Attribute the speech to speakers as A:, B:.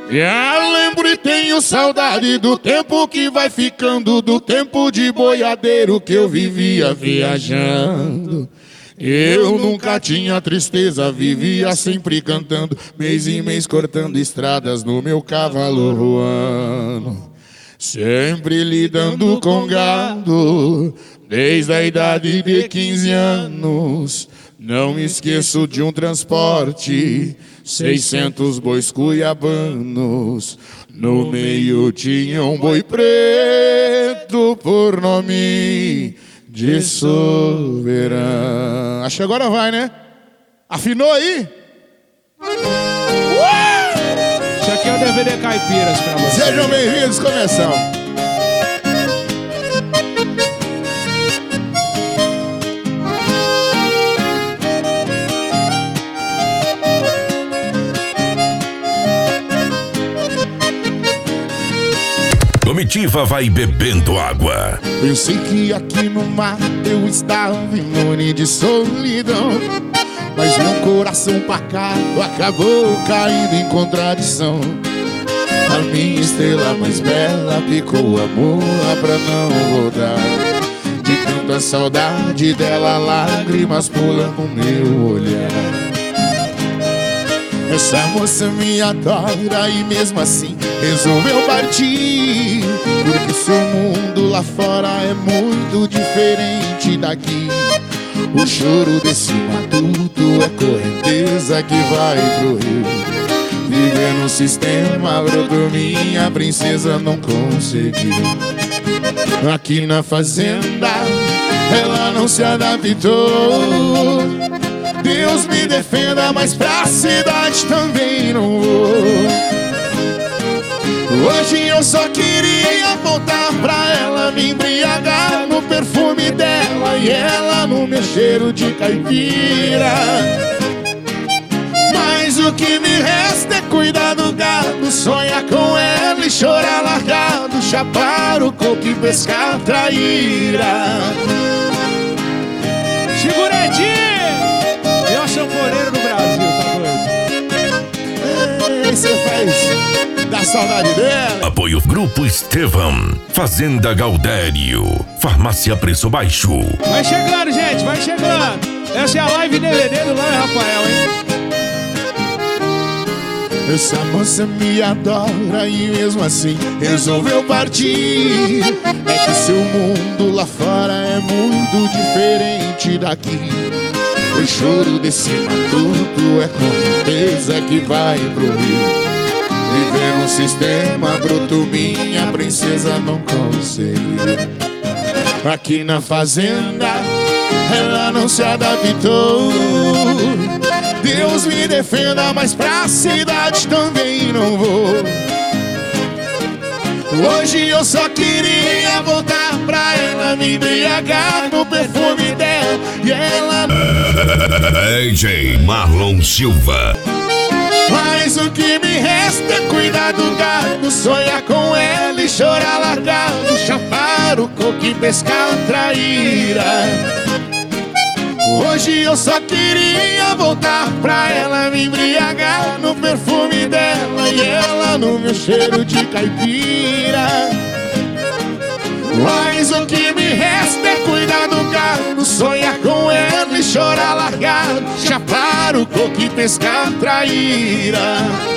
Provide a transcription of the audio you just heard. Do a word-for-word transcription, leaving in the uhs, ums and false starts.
A: Já lembro e tenho saudade do tempo que vai ficando, do tempo de boiadeiro que eu vivia viajando. Eu nunca tinha tristeza, vivia sempre cantando, mês em mês cortando estradas no meu cavalo ruano. Sempre lidando com gado, desde a idade de quinze anos. Não me esqueço de um transporte, seiscentos bois cuiabanos. No meio tinha um boi preto por nome de Soberano. Acho que agora vai, né? Afinou aí?
B: Isso aqui é o D V D Caipiras pra vocês.
A: Sejam bem-vindos, começamos.
C: Comitiva vai bebendo água.
A: Pensei que aqui no mar eu estava imune de solidão, mas meu coração pacato acabou caindo em contradição. A minha estrela mais bela picou a mula pra não voltar. De tanta saudade dela, lágrimas pulam no meu olhar. Essa moça me adora e mesmo assim resolveu partir, porque seu mundo lá fora é muito diferente daqui. O choro desse matuto é correnteza que vai pro rio. Viver no sistema broto, minha princesa não conseguiu. Aqui na fazenda ela não se adaptou. Deus me defenda, mas pra cidade também não vou. Hoje eu só queria voltar pra ela, me embriagar no perfume dela e ela no meu cheiro de caipira. Mas o que me resta é cuidar do gado, sonhar com ela e chorar largado, chapar o coco e pescar traíra.
B: Seguradinho! Eu sou sanfoneiro do Brasil, tá
A: doido? Você faz da saudade dela.
C: Apoio Grupo Estevão, Fazenda Gaudério, Farmácia Preço Baixo.
B: Vai chegando, gente, vai chegando. Essa é a live D V D do Léo e Rafael, hein?
A: Essa moça me adora e mesmo assim resolveu partir. É que seu mundo lá fora é muito diferente daqui. O choro desse matuto é correnteza que vai pro rio. Viver no sistema bruto, minha princesa não conseguiu. Aqui na fazenda ela não se adaptou. Deus me defenda, mas pra cidade também não vou. Hoje eu só queria voltar pra ela, me embriagar no perfume dela e ela...
C: D J Marlon Silva.
A: Mas o que me resta é cuidar do gado, sonhar com ela e chorar largado, chapar o coco e pescar traíra. Hoje eu só queria voltar pra ela, me embriagar no perfume dela e ela no meu cheiro de caipira. Mas o que me resta é cuidar do gado, sonhar com ela e chorar largado, chapar o coco e pescar traíra.